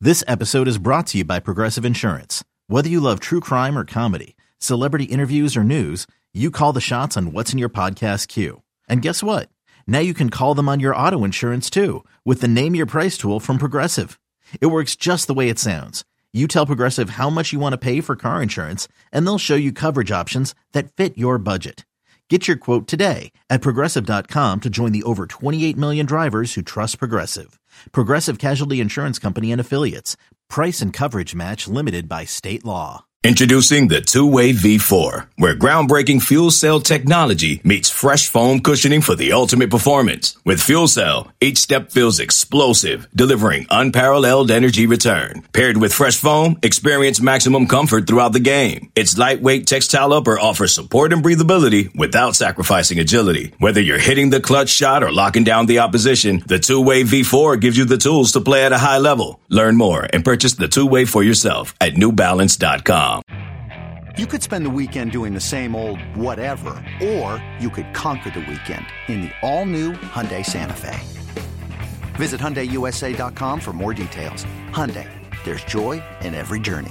This episode is brought to you by Progressive Insurance. Whether you love true crime or comedy, celebrity interviews or news, you call the shots on what's in your podcast queue. And guess what? Now you can call them on your auto insurance too with the Name Your Price tool from Progressive. It works just the way it sounds. You tell Progressive how much you want to pay for car insurance, and they'll show you coverage options that fit your budget. Get your quote today at Progressive.com to join the over 28 million drivers who trust Progressive. Progressive Casualty Insurance Company and Affiliates. Price and coverage match limited by state law. Introducing the Two-Way V4, where groundbreaking fuel cell technology meets fresh foam cushioning for the ultimate performance. With Fuel Cell, each step feels explosive, delivering unparalleled energy return. Paired with fresh foam, experience maximum comfort throughout the game. Its lightweight textile upper offers support and breathability without sacrificing agility. Whether you're hitting the clutch shot or locking down the opposition, the Two-Way V4 gives you the tools to play at a high level. Learn more and purchase the Two-Way for yourself at NewBalance.com. You could spend the weekend doing the same old whatever, or you could conquer the weekend in the all-new Hyundai Santa Fe. Visit HyundaiUSA.com for more details. Hyundai, there's joy in every journey.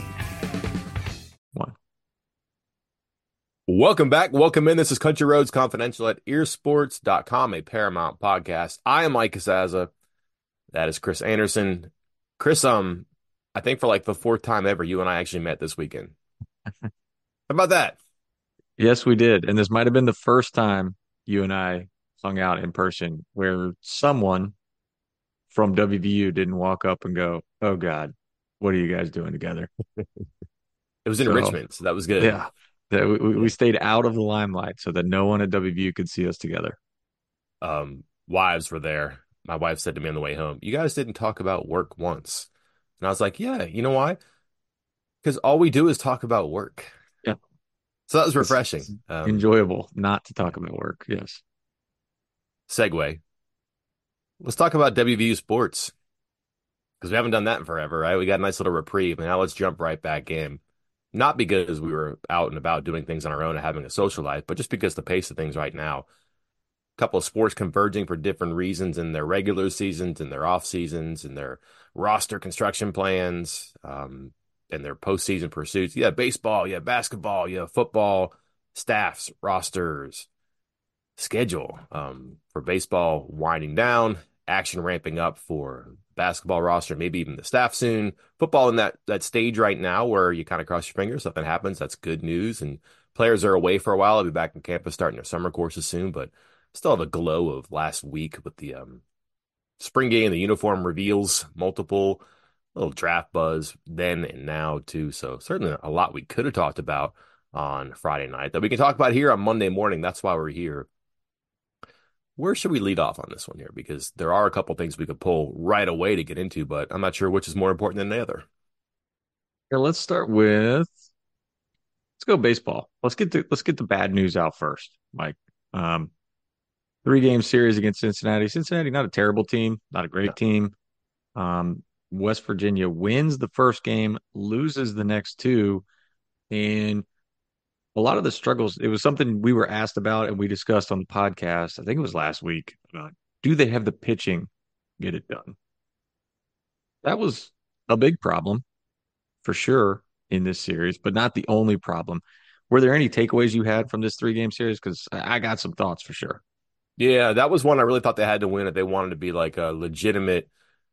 Welcome back. Welcome in. This is Country Roads Confidential at earsports.com, a Paramount podcast. I am Mike Casazza. That is Chris Anderson. Chris, I think for like the fourth time ever, you and I actually met this weekend. How about that? Yes, we did. And this might have been the first time you and I hung out in person where someone from WVU didn't walk up and go, "Oh, God, what are you guys doing together?" It was in Richmond, so that was good. Yeah. We stayed out of the limelight so that no one at WVU could see us together. Wives were there. My wife said to me on the way home, "You guys didn't talk about work once." And I was like, yeah, you know why? Because all we do is talk about work. Yeah. So that was refreshing. Enjoyable not to talk about work. Yes. Segue. Let's talk about WVU sports. Because we haven't done that in forever, right? We got a nice little reprieve. And now let's jump right back in. Not because we were out and about doing things on our own and having a social life, but just because the pace of things right now. A couple of sports converging for different reasons in their regular seasons, in their off seasons, in their roster construction plans, and their postseason pursuits. Yeah, baseball, yeah, basketball, yeah, football, staffs, rosters, schedule. For baseball winding down, action ramping up for basketball roster, maybe even the staff soon. Football in that stage right now where you kind of cross your fingers, something happens, that's good news. And players are away for a while. They'll be back on campus starting their summer courses soon, but still have a glow of last week with the spring game, the uniform reveals, multiple little draft buzz then and now too. So certainly a lot we could have talked about on Friday night that we can talk about here on Monday morning. That's why we're here. Where should we lead off on this one here? Because there are a couple things we could pull right away to get into, but I'm not sure which is more important than the other. Yeah, let's start with, let's go baseball. Let's get the bad news out first, Mike. 3-game series against Cincinnati. Cincinnati, not a terrible team, not a great team. West Virginia wins the first game, loses the next two. And a lot of the struggles, it was something we were asked about and we discussed on the podcast. I think it was last week. Do they have the pitching? Get it done. That was a big problem for sure in this series, but not the only problem. Were there any takeaways you had from this 3-game series? Because I got some thoughts for sure. Yeah, that was one I really thought they had to win if they wanted to be like a legitimate,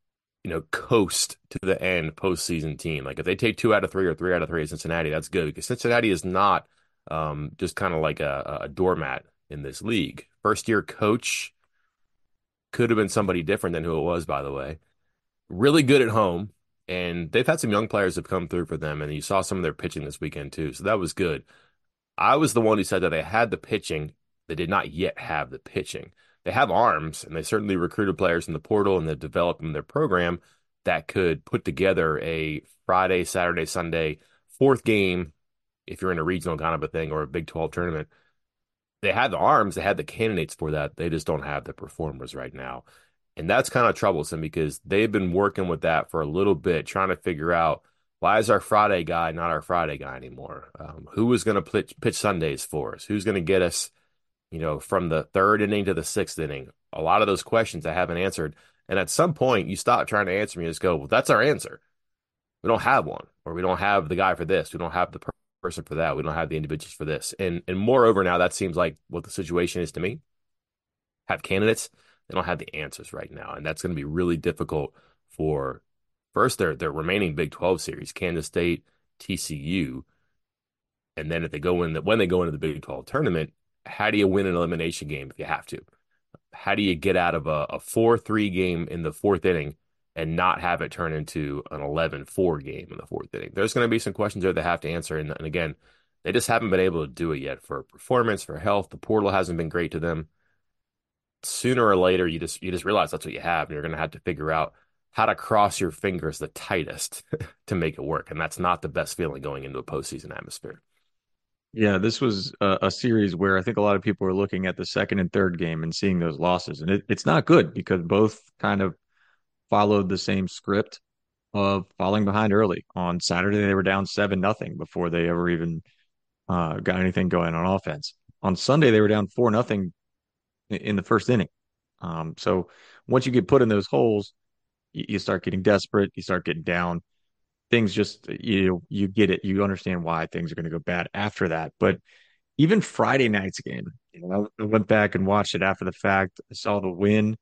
coast to the end postseason team. Like if they take 2 out of 3 or 3 out of 3 at Cincinnati, that's good because Cincinnati is not just kind of like a doormat in this league. First year coach could have been somebody different than who it was, by the way. Really good at home, and they've had some young players have come through for them, and you saw some of their pitching this weekend too. So that was good. I was the one who said that they had the pitching. They did not yet have the pitching. They have arms, and they certainly recruited players in the portal, and they've developed in their program that could put together a Friday, Saturday, Sunday, 4th game, if you're in a regional kind of a thing or a Big 12 tournament. They had the arms. They had the candidates for that. They just don't have the performers right now. And that's kind of troublesome because they've been working with that for a little bit, trying to figure out why is our Friday guy not our Friday guy anymore? Who is going to pitch Sundays for us? Who's going to get us from the 3rd inning to the 6th inning? A lot of those questions I haven't answered. And at some point, you stop trying to answer me and just go, well, that's our answer. We don't have one, or we don't have the guy for this. We don't have the person for that. We don't have the individuals for this. And moreover, now that seems like what the situation is to me. Have candidates, they don't have the answers right now, and that's going to be really difficult for first their remaining Big 12 series, Kansas State, TCU, and then if they go in when they go into the Big 12 tournament, how do you win an elimination game if you have to? How do you get out of a 4-3 game in the fourth inning and not have it turn into an 11-4 game in the fourth inning? There's going to be some questions there they have to answer. And again, they just haven't been able to do it yet for performance, for health. The portal hasn't been great to them. Sooner or later, you just realize that's what you have, and you're going to have to figure out how to cross your fingers the tightest to make it work. And that's not the best feeling going into a postseason atmosphere. Yeah, this was a series where I think a lot of people are looking at the second and third game and seeing those losses, and it's not good because both kind of followed the same script of falling behind early. On Saturday, they were down 7-0 before they ever even got anything going on offense. On Sunday, they were down 4-0 in the first inning. So once you get put in those holes, you start getting desperate, you start getting down. Things just you get it, you understand why things are going to go bad after that. But even Friday night's game, I went back and watched it after the fact. I saw the win,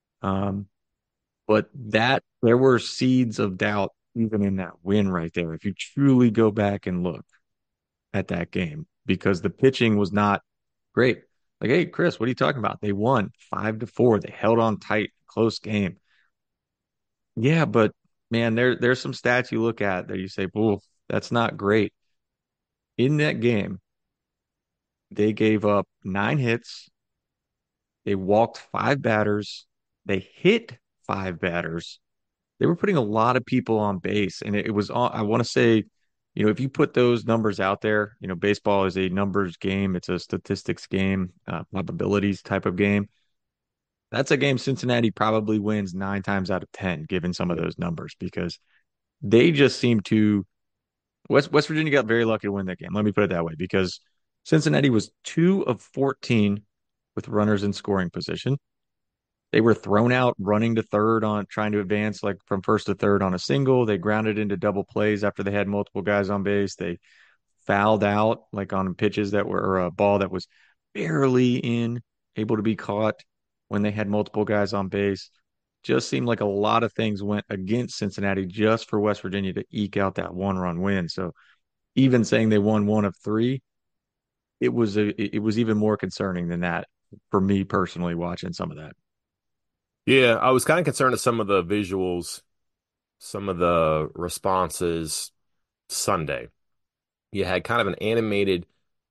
but that there were seeds of doubt even in that win right there. If you truly go back and look at that game, because the pitching was not great. Like, hey, Chris, what are you talking about? They won 5-4. They held on tight, close game. Yeah, but man, there's some stats you look at that you say, "Well, that's not great." In that game, they gave up 9 hits. They walked 5 batters. They hit 5 batters. They were putting a lot of people on base, and it was I want to say, if you put those numbers out there, baseball is a numbers game. It's a statistics game, probabilities type of game. That's a game Cincinnati probably wins 9 times out of 10, given some of those numbers, because they just seem to West Virginia got very lucky to win that game. Let me put it that way, because Cincinnati was 2 of 14 with runners in scoring position. They were thrown out running to third on trying to advance like from first to third on a single. They grounded into double plays after they had multiple guys on base. They fouled out like on pitches that were or a ball that was barely able to be caught when they had multiple guys on base. Just seemed like a lot of things went against Cincinnati just for West Virginia to eke out that 1-run win. So even saying they won 1 of 3, it was even more concerning than that for me personally watching some of that. Yeah, I was kind of concerned with some of the visuals, some of the responses Sunday. You had kind of an animated,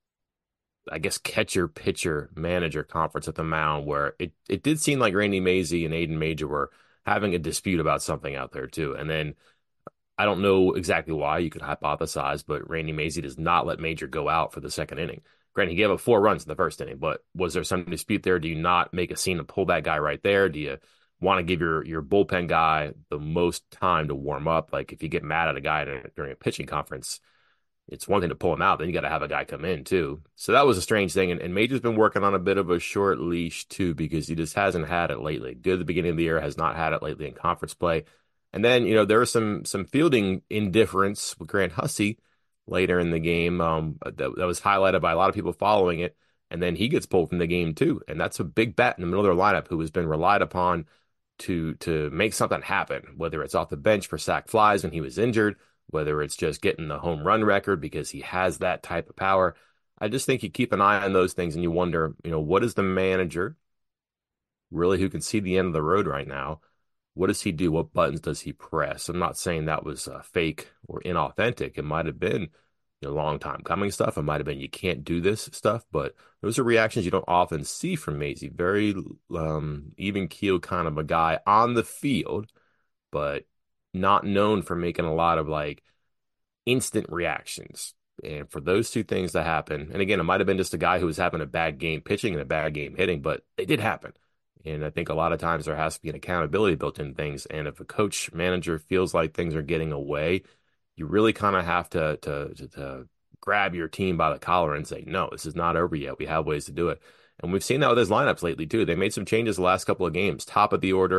I guess, catcher, pitcher, manager conference at the mound where it did seem like Randy Mazey and Aiden Major were having a dispute about something out there too. And then I don't know exactly why, you could hypothesize, but Randy Mazey does not let Major go out for the second inning. Granted, he gave up 4 runs in the first inning, but was there some dispute there? Do you not make a scene and pull that guy right there? Do you want to give your bullpen guy the most time to warm up? Like if you get mad at a guy during a pitching conference, it's one thing to pull him out, then you got to have a guy come in too. So that was a strange thing. And Major's been working on a bit of a short leash too, because he just hasn't had it lately. Good at the beginning of the year, has not had it lately in conference play. And then, there was some fielding indifference with Grant Hussey later in the game that was highlighted by a lot of people following it. And then he gets pulled from the game too. And that's a big bat in the middle of their lineup who has been relied upon to make something happen, whether it's off the bench for sac flies when he was injured, whether it's just getting the home run record because he has that type of power. I just think you keep an eye on those things and you wonder, what is the manager really who can see the end of the road right now? What does he do? What buttons does he press? I'm not saying that was fake or inauthentic. It might have been long time coming stuff. It might have been you can't do this stuff, but those are reactions you don't often see from Mazey. Very even keel kind of a guy on the field, but not known for making a lot of like instant reactions. And for those two things to happen, and again, it might have been just a guy who was having a bad game pitching and a bad game hitting, but they did happen. And I think a lot of times there has to be an accountability built in things. And if a coach manager feels like things are getting away, you really kind of have to grab your team by the collar and say, no, this is not over yet. We have ways to do it. And we've seen that with his lineups lately too. They made some changes the last couple of games. Top of the order,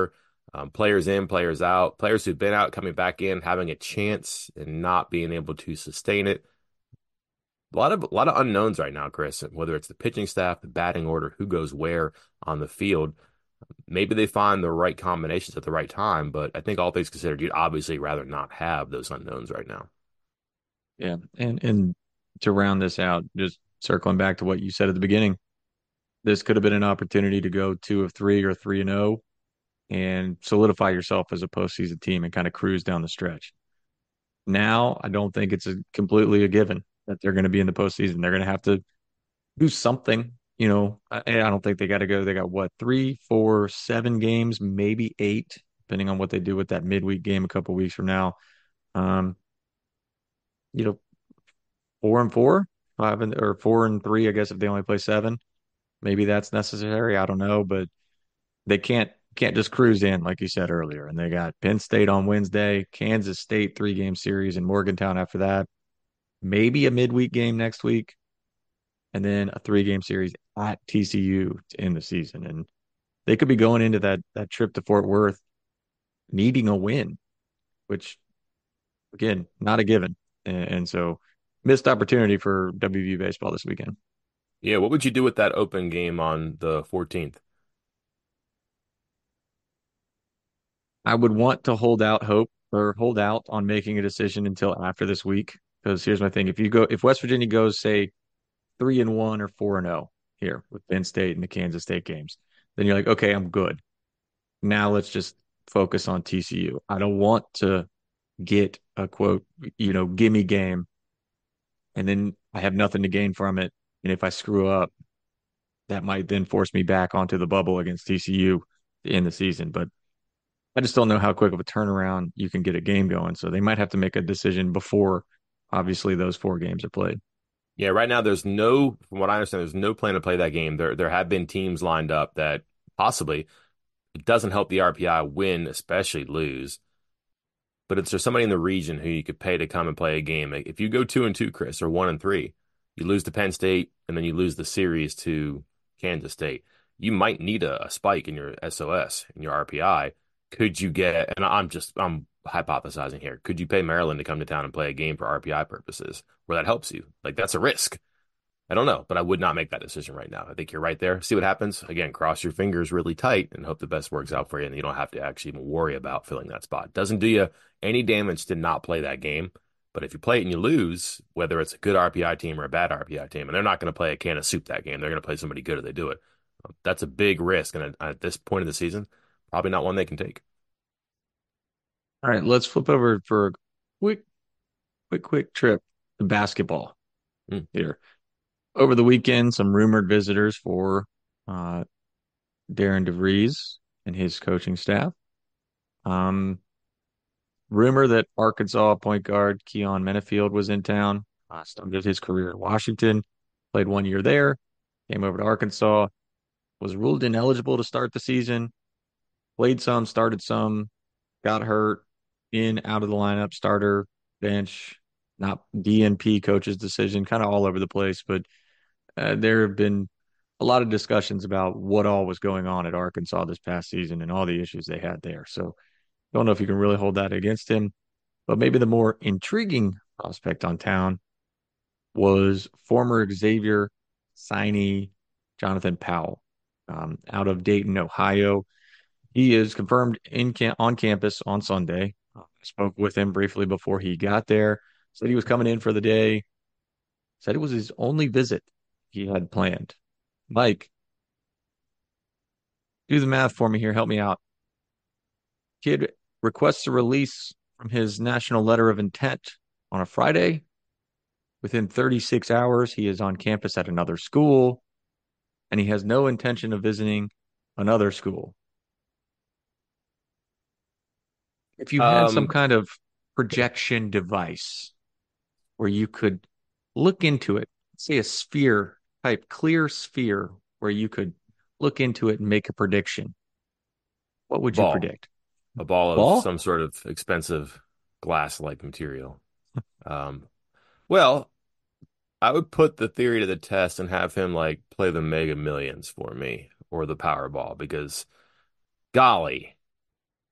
Players in, players out, players who've been out coming back in, having a chance and not being able to sustain it. A lot of unknowns right now, Chris, whether it's the pitching staff, the batting order, who goes where on the field. Maybe they find the right combinations at the right time, but I think all things considered, you'd obviously rather not have those unknowns right now. Yeah. And to round this out, just circling back to what you said at the beginning, this could have been an opportunity to go 2 of 3 or 3-0 and solidify yourself as a postseason team and kind of cruise down the stretch. Now, I don't think it's completely a given that they're going to be in the postseason. They're going to have to do something. I don't think they got to go. They got what, 3, 4, 7 games, maybe 8, depending on what they do with that midweek game a couple weeks from now. Um, you know, 4-4, 4-3, I guess, if they only play 7. Maybe that's necessary. I don't know, but they can't just cruise in like you said earlier. And they got Penn State on Wednesday, Kansas State 3-game series in Morgantown after that, maybe a midweek game next week, and then a 3-game series at TCU to end the season. And they could be going into that trip to Fort Worth needing a win, which again, not a given. And so missed opportunity for WVU baseball this weekend. Yeah, what would you do with that open game on the 14th? I would want to hold out hope or hold out on making a decision until after this week. Because here's my thing. If West Virginia goes, say, 3-1 or 4-0 here with Penn State and the Kansas State games, then you're like, okay, I'm good. Now let's just focus on TCU. I don't want to get a quote, gimme game, and then I have nothing to gain from it. And if I screw up, that might then force me back onto the bubble against TCU in the season. But I just don't know how quick of a turnaround you can get a game going. So they might have to make a decision before, obviously, those 4 games are played. Yeah, right now from what I understand, there's no plan to play that game. There have been teams lined up that possibly it doesn't help the RPI win, especially lose. But it's there's somebody in the region who you could pay to come and play a game. Like, if you go 2-2, Chris, or 1-3, you lose to Penn State and then you lose the series to Kansas State. You might need a spike in your SOS, in your RPI. Could you get, and I'm hypothesizing here, could you pay Maryland to come to town and play a game for RPI purposes where that helps you? Like, that's a risk. I don't know, but I would not make that decision right now. I think you're right there. See what happens. Again, cross your fingers really tight and hope the best works out for you, and you don't have to actually even worry about filling that spot. Doesn't do you any damage to not play that game, but if you play it and you lose, whether it's a good RPI team or a bad RPI team, and they're not going to play a can of soup that game, they're going to play somebody good if they do it. That's a big risk, and at this point of the season, probably not one they can take. All right, let's flip over for a quick trip to basketball Mm. here. Over the weekend, some rumored visitors for uh, Darren DeVries and his coaching staff. Rumor that Arkansas point guard Keon Menafield was in town. Started his career in Washington, played 1 year there, came over to Arkansas, was ruled ineligible to start the season, played some, started some, got hurt, in, out of the lineup, starter, bench, not DNP coach's decision, kind of all over the place. But there have been a lot of discussions about what all was going on at Arkansas this past season and all the issues they had there. So don't know if you can really hold that against him. But maybe the more intriguing prospect on town was former Xavier signee Jonathan Powell, out of Dayton, Ohio. He is confirmed on campus on Sunday. I spoke with him briefly before he got there. Said he was coming in for the day. Said it was his only visit he had planned. Mike, do the math for me here. Help me out. Kid requests a release from his national letter of intent on a Friday. Within 36 hours, he is on campus at another school, and he has no intention of visiting another school. If you had some kind of projection device where you could look into it, say a sphere type, clear sphere, where you could look into it and make a prediction, what would you predict? A ball Ball? of some sort of expensive glass-like material. Well, I would put the theory to the test and have him like play the Mega Millions for me or the Powerball because, golly,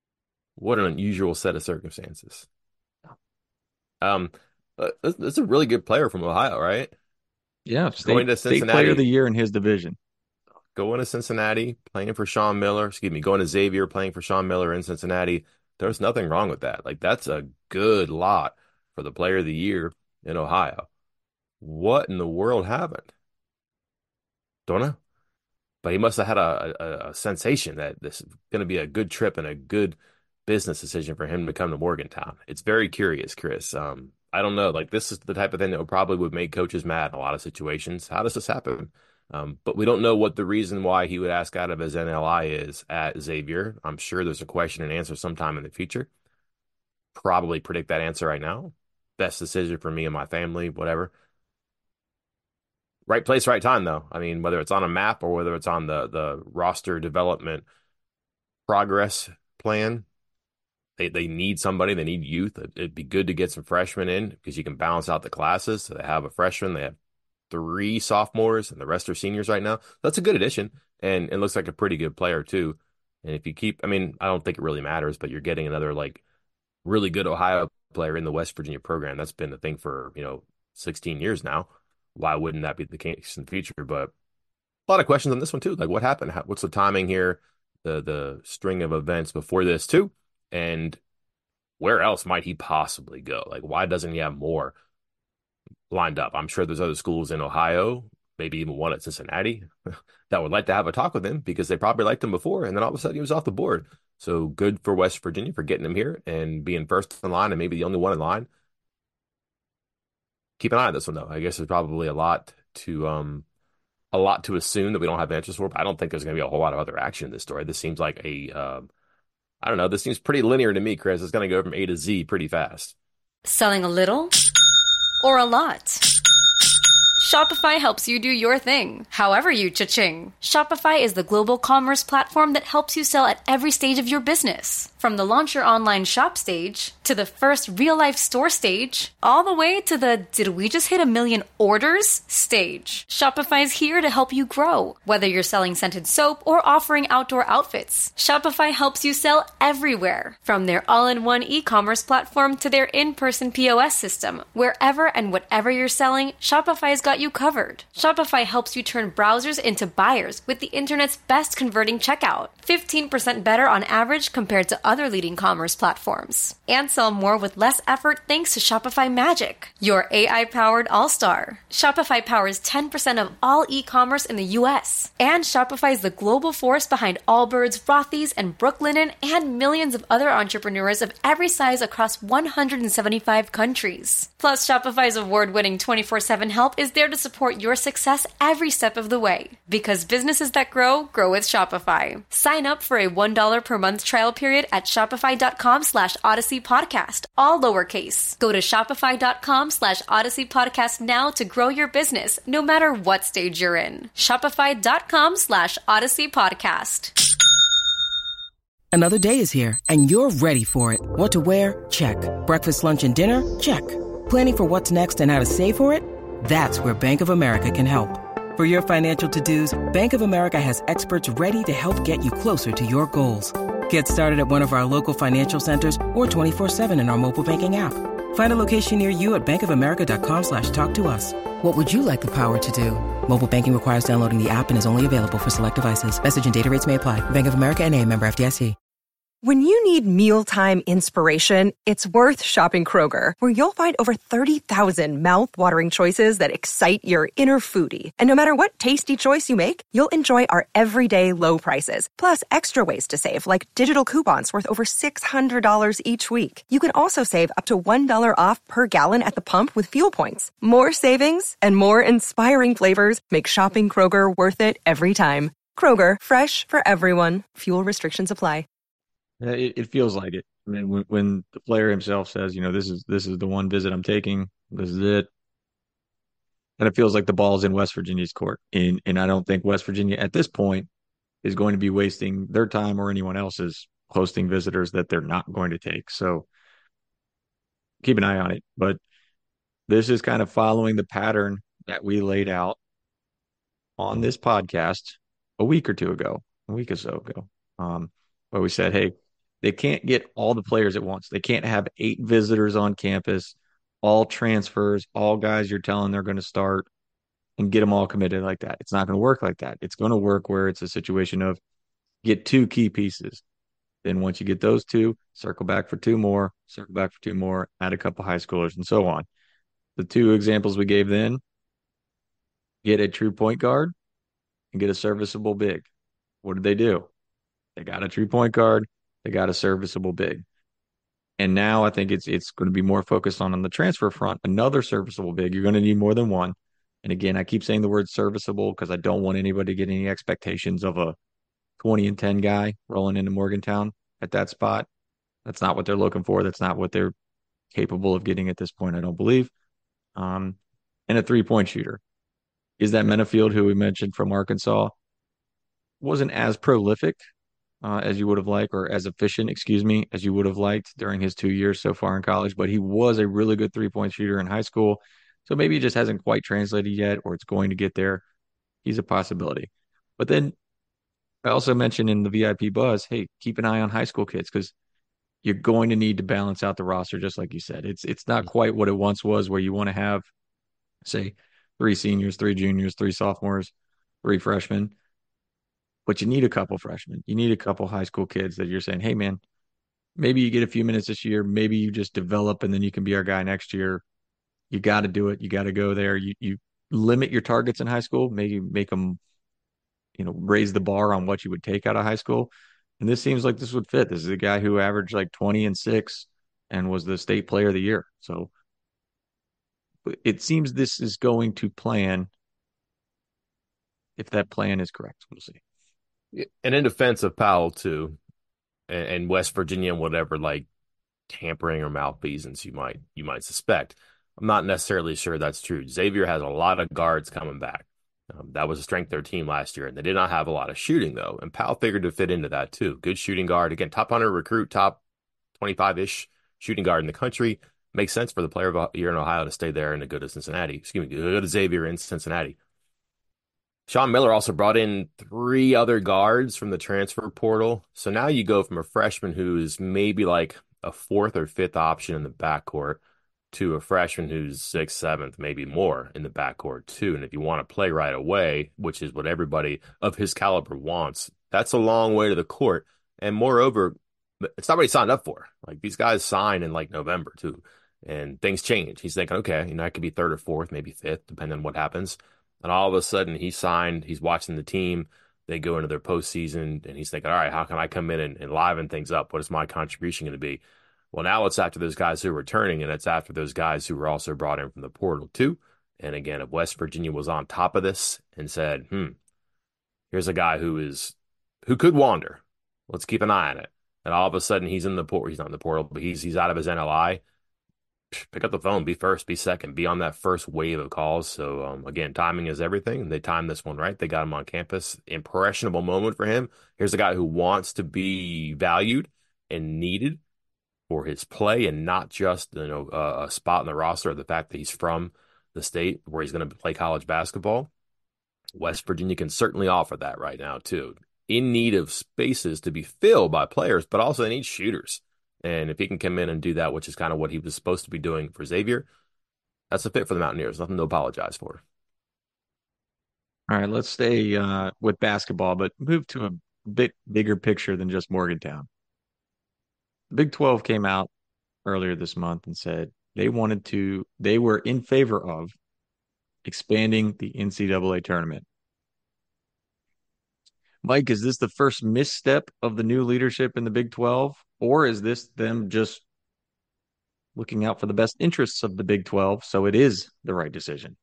What an unusual set of circumstances. Um, that's a really good player from Ohio, right? Yeah, Going to state player of the Cincinnati, year in his division. going to Cincinnati, playing for Sean Miller, excuse me, going to Xavier, playing for Sean Miller in Cincinnati. There's nothing wrong with that. Like, that's a good lot for the player of the year in Ohio. What in the world happened? Don't know. But he must have had a sensation that this is going to be a good trip and a good business decision for him to come to Morgantown. It's very curious, Chris. I don't know. Like, this is the type of thing that would make coaches mad in a lot of situations. How does this happen? But we don't know what the reason why he would ask out of his NLI is at Xavier. I'm sure there's a question and answer sometime in the future. Probably predict that answer right now. Best decision for me and my family, whatever. Right place, right time, though. I mean, whether it's on a map or whether it's on the roster development progress plan, they need somebody. They need youth. It'd be good to get some freshmen in because you can balance out the classes. So they have a freshman, they have 3 sophomores, and the rest are seniors right now. That's a good addition, and it looks like a pretty good player too. And if you keep, I mean, I don't think it really matters, but you're getting another like really good Ohio player in the West Virginia program. That's been the thing for 16 years now. Why wouldn't that be the case in the future? But a lot of questions on this one too. Like, what happened? What's the timing here? The string of events before this too, and where else might he possibly go? Like, why doesn't he have more lined up? I'm sure there's other schools in Ohio, maybe even one at Cincinnati, that would like to have a talk with him because they probably liked him before, and then all of a sudden he was off the board. So good for West Virginia for getting him here and being first in line and maybe the only one in line. Keep an eye on this one though. I guess there's probably a lot to assume that we don't have answers for, but I don't think there's going to be a whole lot of other action in this story. This seems like I don't know. This seems pretty linear to me, Chris. It's going to go from A to Z pretty fast. Selling a little or a lot? Shopify helps you do your thing, however you cha-ching. Shopify is the global commerce platform that helps you sell at every stage of your business. From the launch your online shop stage, to the first real-life store stage, all the way to the did we just hit 1 million orders stage. Shopify's here to help you grow. Whether you're selling scented soap or offering outdoor outfits, Shopify helps you sell everywhere. From their all-in-one e-commerce platform to their in-person POS system, wherever and whatever you're selling, Shopify's got you covered. Shopify helps you turn browsers into buyers with the internet's best converting checkout. 15% better on average compared to other leading commerce platforms. And sell more with less effort thanks to Shopify Magic, your AI-powered all-star. Shopify powers 10% of all e-commerce in the U.S. And Shopify is the global force behind Allbirds, Rothy's, and Brooklinen, and millions of other entrepreneurs of every size across 175 countries. Plus, Shopify's award-winning 24/7 help is there to support your success every step of the way. Because businesses that grow with Shopify. Sign up for a $1 per month trial period at shopify.com/Odyssey Podcast, all lowercase. Go to shopify.com/Odyssey Podcast now to grow your business, no matter what stage you're in. Shopify.com/Odyssey Podcast. Another day is here, and you're ready for it. What to wear? Check. Breakfast, lunch, and dinner? Check. Planning for what's next and how to save for it? That's where Bank of America can help. For your financial to-dos, Bank of America has experts ready to help get you closer to your goals. Get started at one of our local financial centers or 24/7 in our mobile banking app. Find a location near you at bankofamerica.com/talktous. What would you like the power to do? Mobile banking requires downloading the app and is only available for select devices. Message and data rates may apply. Bank of America NA, member FDIC. When you need mealtime inspiration, it's worth shopping Kroger, where you'll find over 30,000 mouth-watering choices that excite your inner foodie. And no matter what tasty choice you make, you'll enjoy our everyday low prices, plus extra ways to save, like digital coupons worth over $600 each week. You can also save up to $1 off per gallon at the pump with fuel points. More savings and more inspiring flavors make shopping Kroger worth it every time. Kroger, fresh for everyone. Fuel restrictions apply. It feels like it. I mean, when the player himself says, this is the one visit I'm taking, this is it, and it feels like the ball's in West Virginia's court. And I don't think West Virginia at this point is going to be wasting their time or anyone else's hosting visitors that they're not going to take. So keep an eye on it. But this is kind of following the pattern that we laid out on this podcast a week or so ago, where we said, hey, They can't get all the players at once. They can't have 8 visitors on campus, all transfers, all guys you're telling they're going to start and get them all committed like that. It's not going to work like that. It's going to work where it's a situation of get 2 key pieces. Then once you get those 2, circle back for 2 more, circle back for 2 more, add a couple high schoolers and so on. The 2 examples we gave then, get a true point guard and get a serviceable big. What did they do? They got a true point guard. They got a serviceable big. And now I think it's going to be more focused on the transfer front, another serviceable big. You're going to need more than one. And again, I keep saying the word serviceable because I don't want anybody to get any expectations of a 20-10 guy rolling into Morgantown at that spot. That's not what they're looking for. That's not what they're capable of getting at this point, I don't believe. And a 3-point shooter. Is that Menafield, who we mentioned from Arkansas, wasn't as prolific as you would have liked, or as efficient, as you would have liked during his 2 years so far in college, but he was a really good 3-point shooter in high school. So maybe it just hasn't quite translated yet, or it's going to get there. He's a possibility. But then I also mentioned in the VIP buzz, hey, keep an eye on high school kids because you're going to need to balance out the roster, just like you said. It's not quite what it once was, where you want to have, say, 3 seniors, 3 juniors, 3 sophomores, 3 freshmen. But you need a couple freshmen. You need a couple high school kids that you're saying, hey, man, maybe you get a few minutes this year. Maybe you just develop and then you can be our guy next year. You got to do it. You got to go there. You limit your targets in high school. Maybe make them, raise the bar on what you would take out of high school. And this seems like this would fit. This is a guy who averaged like 20 and 6 and was the state player of the year. So it seems this is going to plan. If that plan is correct, we'll see. And in defense of Powell too, and West Virginia and whatever like tampering or malfeasance you might suspect, I'm not necessarily sure that's true. Xavier has a lot of guards coming back. That was a strength of their team last year, and they did not have a lot of shooting though. And Powell figured to fit into that too. Good shooting guard, again, top 100 recruit, top 25-ish shooting guard in the country. Makes sense for the player of the year in Ohio to stay there and to go to Cincinnati. Go to Xavier in Cincinnati. Sean Miller also brought in 3 other guards from the transfer portal. So now you go from a freshman who's maybe like a 4th or 5th option in the backcourt to a freshman who's 6th, 7th, maybe more in the backcourt too. And if you want to play right away, which is what everybody of his caliber wants, that's a long way to the court. And moreover, it's not what he signed up for. Like these guys sign in like November too, and things change. He's thinking, okay, I could be 3rd or 4th, maybe 5th, depending on what happens. And all of a sudden he signed, he's watching the team, they go into their postseason, and he's thinking, all right, how can I come in and liven things up? What is my contribution going to be? Well, now it's after those guys who are returning, and it's after those guys who were also brought in from the portal too. And again, if West Virginia was on top of this and said, here's a guy who could wander. Let's keep an eye on it. And all of a sudden he's in the portal. He's not in the portal, but he's out of his NLI. Pick up the phone, be first, be second, be on that first wave of calls. So, again, timing is everything. They timed this one right. They got him on campus. Impressionable moment for him. Here's a guy who wants to be valued and needed for his play and not just, a spot in the roster or the fact that he's from the state where he's going to play college basketball. West Virginia can certainly offer that right now, too. In need of spaces to be filled by players, but also they need shooters. And if he can come in and do that, which is kind of what he was supposed to be doing for Xavier, that's a fit for the Mountaineers. Nothing to apologize for. All right, let's stay with basketball, but move to a bit bigger picture than just Morgantown. The Big 12 came out earlier this month and said they were in favor of expanding the NCAA tournament. Mike, is this the first misstep of the new leadership in the Big 12? Or is this them just looking out for the best interests of the Big 12, so it is the right decision?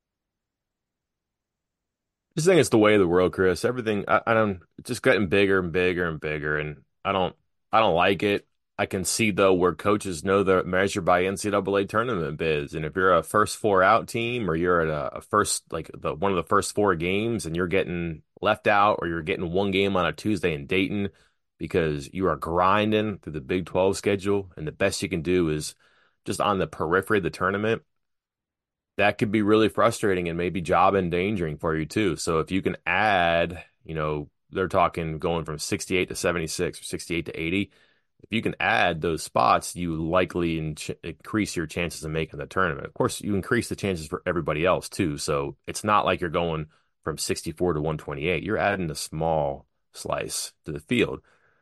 I just think it's the way of the world, Chris. Everything, I don't, it's just getting bigger and bigger and bigger, and I don't like it. I can see though where coaches know the measure by NCAA tournament bids, and if you're a first 4 out team, or you're at a first one of the first 4 games, and you're getting left out, or you're getting 1 game on a Tuesday in Dayton because you are grinding through the Big 12 schedule, and the best you can do is just on the periphery of the tournament, that could be really frustrating and maybe job endangering for you too. So if you can add, they're talking going from 68 to 76 or 68 to 80. if you can add those spots, you likely increase your chances of making the tournament. Of course, you increase the chances for everybody else too. So it's not like you're going from 64 to 128. You're adding a small slice to the field.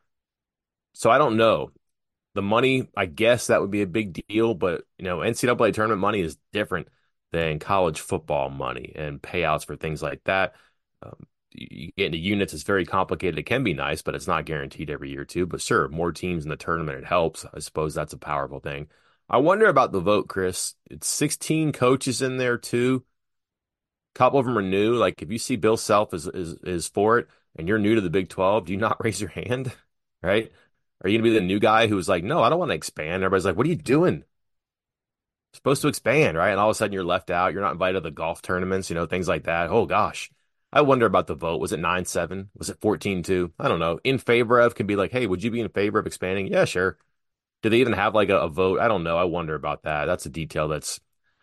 So I don't know. The money, I guess that would be a big deal, but NCAA tournament money is different than college football money and payouts for things like that. You get into units, it's very complicated. It can be nice, but it's not guaranteed every year too. But sure, more teams in the tournament, it helps. I suppose that's a powerful thing. I wonder about the vote, Chris. It's 16 coaches in there too. A couple of them are new. Like if you see Bill Self is for it and you're new to the Big 12, do you not raise your hand? Right? Are you going to be the new guy who's like, no, I don't want to expand? Everybody's like, what are you doing? You're supposed to expand, right? And all of a sudden you're left out. You're not invited to the golf tournaments, things like that. Oh, gosh. I wonder about the vote. Was it 9-7? Was it 14-2? I don't know. In favor of can be like, hey, would you be in favor of expanding? Yeah, sure. Do they even have like a vote? I don't know. I wonder about that. That's a detail that's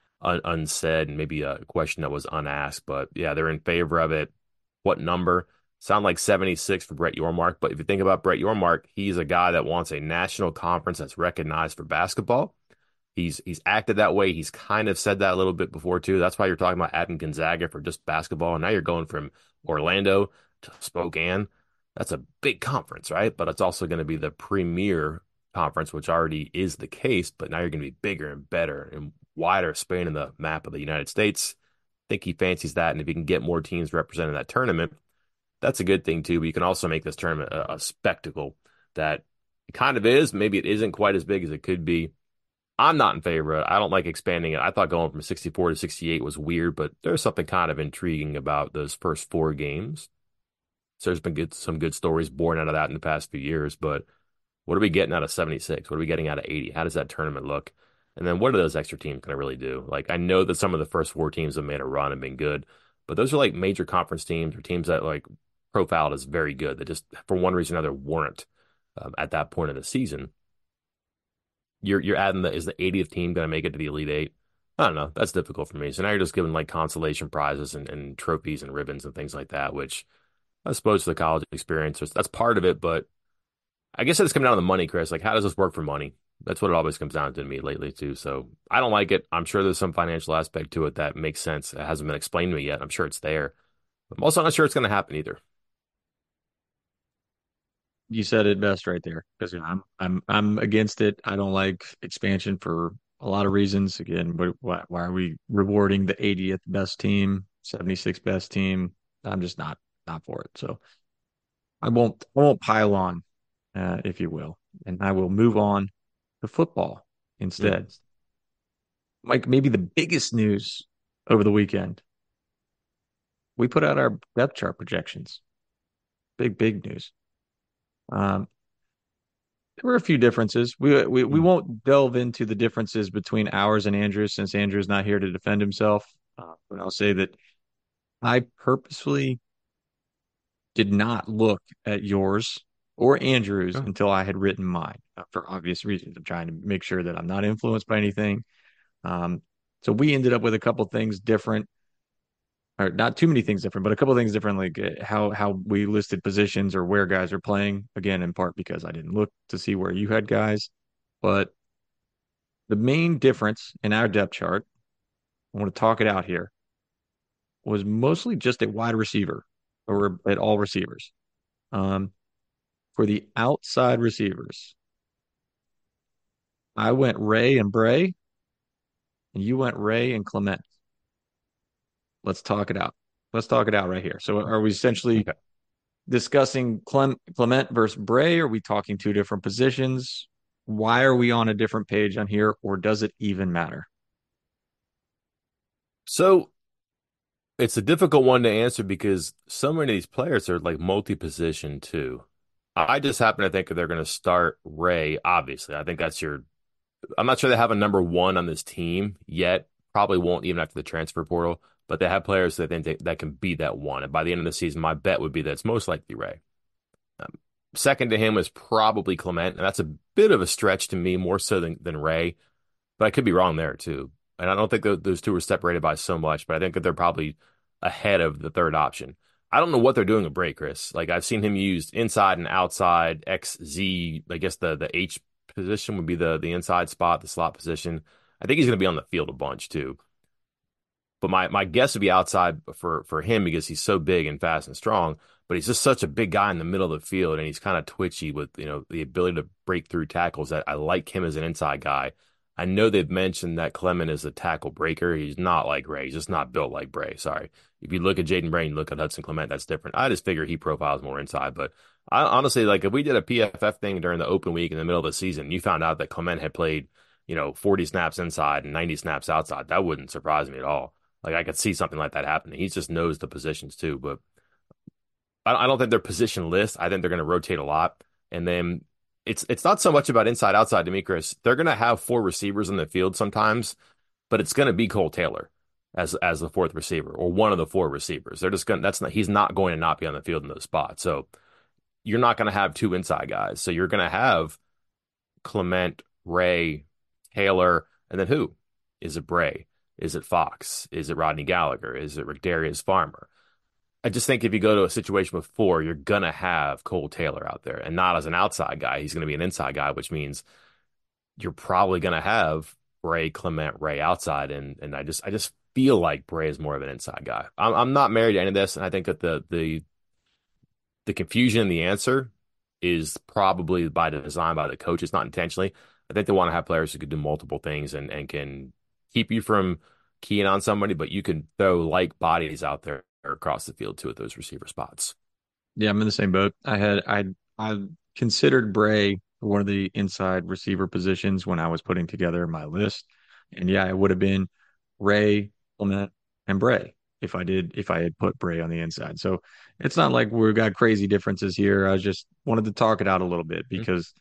unsaid and maybe a question that was unasked. But yeah, they're in favor of it. What number? Sound like 76 for Brett Yormark. But if you think about Brett Yormark, he's a guy that wants a national conference that's recognized for basketball. He's acted that way. He's kind of said that a little bit before too. That's why you're talking about adding Gonzaga for just basketball. And now you're going from Orlando to Spokane. That's a big conference, right? But it's also going to be the premier conference, which already is the case. But now you're going to be bigger and better and wider spanning the map of the United States. I think he fancies that. And if you can get more teams representing that tournament, that's a good thing too. But you can also make this tournament a spectacle that it kind of is. Maybe it isn't quite as big as it could be. I'm not in favor of it. I don't like expanding it. I thought going from 64 to 68 was weird, but there's something kind of intriguing about those first 4 games. So there's been some good stories born out of that in the past few years. But what are we getting out of 76? What are we getting out of 80? How does that tournament look? And then what are those extra teams going to really do? Like, I know that some of the first 4 teams have made a run and been good, but those are like major conference teams or teams that like profiled as very good that just for one reason or another weren't at that point of the season. You're adding is the 80th team going to make it to the Elite Eight? I don't know. That's difficult for me. So now you're just giving like consolation prizes and trophies and ribbons and things like that, which I suppose for the college experience, that's part of it. But I guess it's coming down to the money, Chris. Like, how does this work for money? That's what it always comes down to me lately too. So I don't like it. I'm sure there's some financial aspect to it that makes sense. It hasn't been explained to me yet. I'm sure it's there. I'm also not sure it's going to happen either. You said it best right there, because I'm against it. I don't like expansion for a lot of reasons. Again, why are we rewarding the 80th best team, 76th best team? I'm just not for it. So I won't pile on, if you will, and I will move on to football instead. Mike, maybe the biggest news over the weekend. We put out our depth chart projections. Big news. There were a few differences. We won't delve into the differences between ours and Andrew's, since Andrew's not here to defend himself. But I'll say that I purposefully did not look at yours or Andrew's until I had written mine, for obvious reasons. I'm trying to make sure that I'm not influenced by anything. So we ended up with a couple things different. Or not too many things different, but a couple of things different, like how we listed positions or where guys are playing. Again, in part because I didn't look to see where you had guys. But the main difference in our depth chart, I want to talk it out here, was mostly just at wide receiver, or at all receivers. For the outside receivers, I went Ray and Bray, and you went Ray and Clement. Let's talk it out. Let's talk it out right here. So are we essentially discussing Clement versus Bray? Are we talking 2 different positions? Why are we on a different page on here, or does it even matter? So it's a difficult one to answer because so many of these players are like multi-position too. I just happen to think that they're going to start Ray, obviously. I think that's I'm not sure they have a number 1 on this team yet. Probably won't even after the transfer portal. But they have players that think that can be that one. And by the end of the season, my bet would be that it's most likely Ray. Second to him is probably Clement. And that's a bit of a stretch to me, more so than Ray. But I could be wrong there, too. And I don't think those two are separated by so much. But I think that they're probably ahead of the third option. I don't know what they're doing with Bray, Chris. Like I've seen him used inside and outside, XZ. I guess the H position would be the inside spot, the slot position. I think he's going to be on the field a bunch too. But my guess would be outside for him because he's so big and fast and strong. But he's just such a big guy in the middle of the field, and he's kind of twitchy with the ability to break through tackles. That I like him as an inside guy. I know they've mentioned that Clement is a tackle breaker. He's not like Bray. He's just not built like Bray. Sorry. If you look at Jaden Bray and look at Hudson Clement, that's different. I just figure he profiles more inside. But I honestly, like if we did a PFF thing during the open week in the middle of the season, you found out that Clement had played 40 snaps inside and 90 snaps outside, that wouldn't surprise me at all. Like I could see something like that happening. He just knows the positions too, but I don't think they're positionless. I think they're going to rotate a lot, and then it's not so much about inside outside to me, Chris. They're going to have four receivers in the field sometimes, but it's going to be Cole Taylor as the fourth receiver or one of the four receivers. They're just going. He's not going to not be on the field in those spots. So you're not going to have two inside guys. So you're going to have Clement, Ray, Taylor, and then who? Is it Bray? Is it Fox? Is it Rodney Gallagher? Is it Darius Farmer? I just think if you go to a situation with four, you're going to have Cole Taylor out there, and not as an outside guy. He's going to be an inside guy, which means you're probably going to have Bray, Clement, Ray outside. And I just feel like Bray is more of an inside guy. I'm not married to any of this, and I think that the confusion in the answer is probably by design by the coaches, not intentionally. I think they want to have players who can do multiple things and can keep you from keying on somebody, but you can throw like bodies out there across the field too at those receiver spots. Yeah, I'm in the same boat. I considered Bray one of the inside receiver positions when I was putting together my list. And yeah, it would have been Ray, Clement, and Bray if I had put Bray on the inside. So it's not like we've got crazy differences here. I just wanted to talk it out a little bit because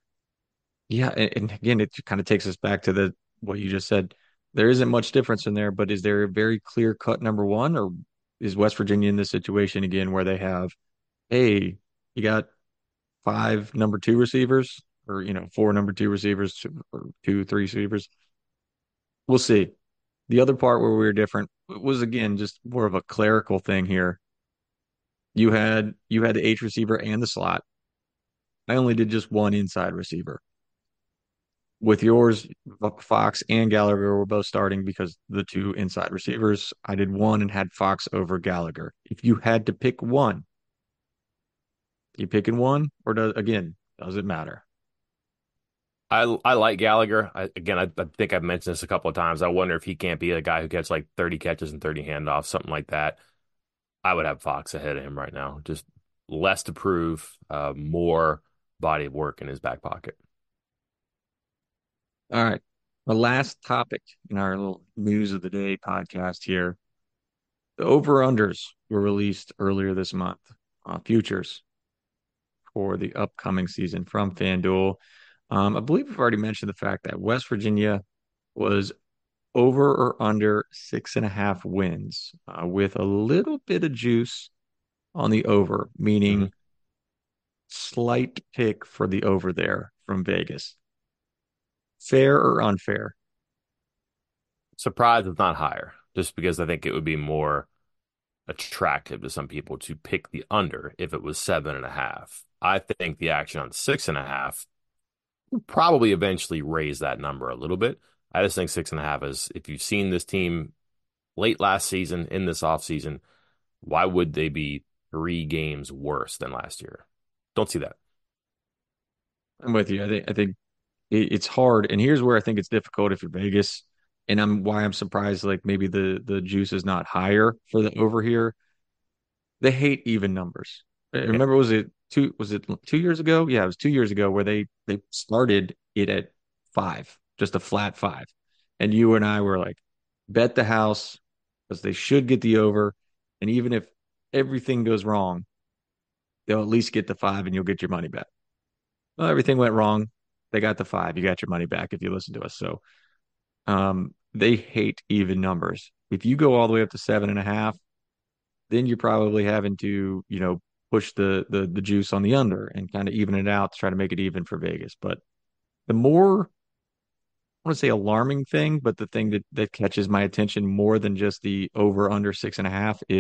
yeah, and again, it kind of takes us back to what you just said. There isn't much difference in there, but is there a very clear cut number one, or is West Virginia in this situation again where they have, hey, you got five number two receivers, or four number two receivers, or two, three receivers? We'll see. The other part where we were different was again just more of a clerical thing here. You had the H receiver and the slot. I only did just one inside receiver. With yours, Fox and Gallagher were both starting because the two inside receivers. I did one and had Fox over Gallagher. If you had to pick one, you picking one, or does it matter? I like Gallagher. I think I've mentioned this a couple of times. I wonder if he can't be a guy who gets like 30 catches and 30 handoffs, something like that. I would have Fox ahead of him right now. Just less to prove, more body of work in his back pocket. All right. The last topic in our little news of the day podcast here. The over-unders were released earlier this month, futures for the upcoming season from FanDuel. I believe we've already mentioned the fact that West Virginia was over or under 6.5 wins, with a little bit of juice on the over, meaning slight pick for the over there from Vegas. Fair or unfair? Surprised it's not higher, just because I think it would be more attractive to some people to pick the under if it was 7.5. I think the action on 6.5 will probably eventually raise that number a little bit. I just think 6.5 is, if you've seen this team late last season, in this offseason, why would they be 3 games worse than last year? Don't see that. I'm with you. I think it's hard, and here's where I think it's difficult if you're Vegas, and I'm surprised like maybe the juice is not higher for the over here. They hate even numbers. Remember, was it 2 years ago? Yeah, it was 2 years ago where they started it at 5, just a flat 5, and you and I were like, bet the house because they should get the over, and even if everything goes wrong, they'll at least get the 5 and you'll get your money back. Well, everything went wrong. They got the 5. You got your money back if you listen to us. So they hate even numbers. If you go all the way up to 7.5, then you're probably having to, push the juice on the under and kind of even it out to try to make it even for Vegas. But the more, I want to say alarming thing, but the thing that catches my attention more than just the over under 6.5 is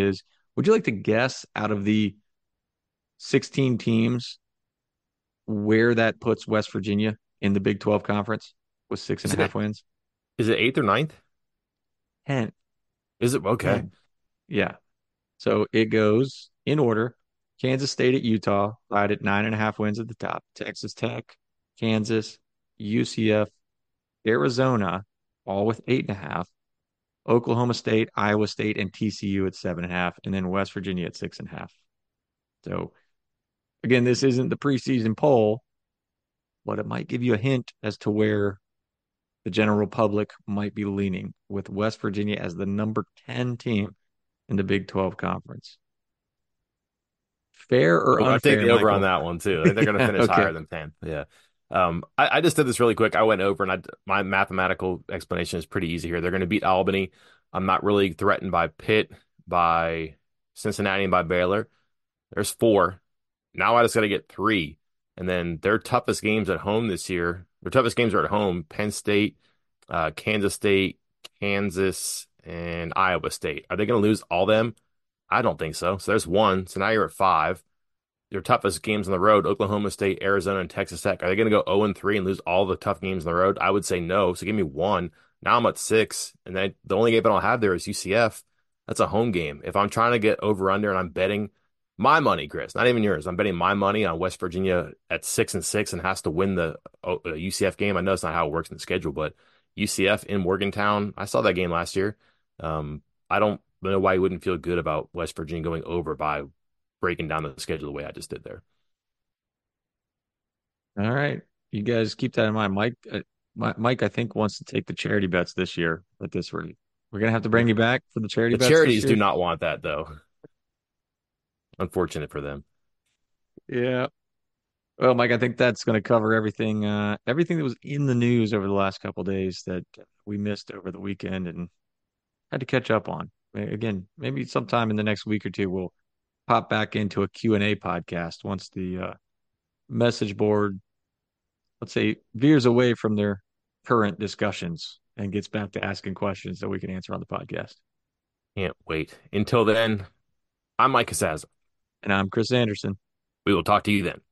Would you like to guess out of the 16 teams where that puts West Virginia in the Big 12 conference with six and Is a half it wins? is it 8th or ninth? 10. Is it okay? 10. Yeah. So it goes in order. Kansas State at Utah, tied at 9.5 wins at the top. Texas Tech, Kansas, UCF, Arizona, all with 8.5. Oklahoma State, Iowa State, and TCU at 7.5, and then West Virginia at 6.5. So again, this isn't the preseason poll, but it might give you a hint as to where the general public might be leaning, with West Virginia as the number 10 team in the Big 12 conference. Fair or I take unfair, the over Michael? on that one too. I think they're going to finish Okay. higher than 10. Yeah. I just did this really quick. I went over and my mathematical explanation is pretty easy here. They're going to beat Albany. I'm not really threatened by Pitt, by Cincinnati, and by Baylor. There's 4. Now I just got to get 3. And then their toughest games at home this year, their toughest games are at home: Penn State, Kansas State, Kansas, and Iowa State. Are they going to lose all them? I don't think so. So there's 1. So now you're at 5. Your toughest games on the road: Oklahoma State, Arizona, and Texas Tech. Are they going to go 0-3 and lose all the tough games on the road? I would say no. So give me 1. Now I'm at 6, and then the only game I don't have there is UCF. That's a home game. If I'm trying to get over under and I'm betting my money, Chris, not even yours, I'm betting my money on West Virginia at 6-6 and has to win the UCF game. I know it's not how it works in the schedule, but UCF in Morgantown, I saw that game last year. I don't know why you wouldn't feel good about West Virginia going over by breaking down the schedule the way I just did there. All right. You guys keep that in mind. Mike, I think, wants to take the charity bets this year at this rate. We're going to have to bring you back for the charity The bets charities this year. do not want that, though. Unfortunate for them. Yeah. Well, Mike, I think that's going to cover everything that was in the news over the last couple of days that we missed over the weekend and had to catch up on. Again, maybe sometime in the next week or two, we'll pop back into a Q&A podcast once the message board, let's say, veers away from their current discussions and gets back to asking questions that we can answer on the podcast. Can't wait. Until then, I'm Mike Casazza. And I'm Chris Anderson. We will talk to you then.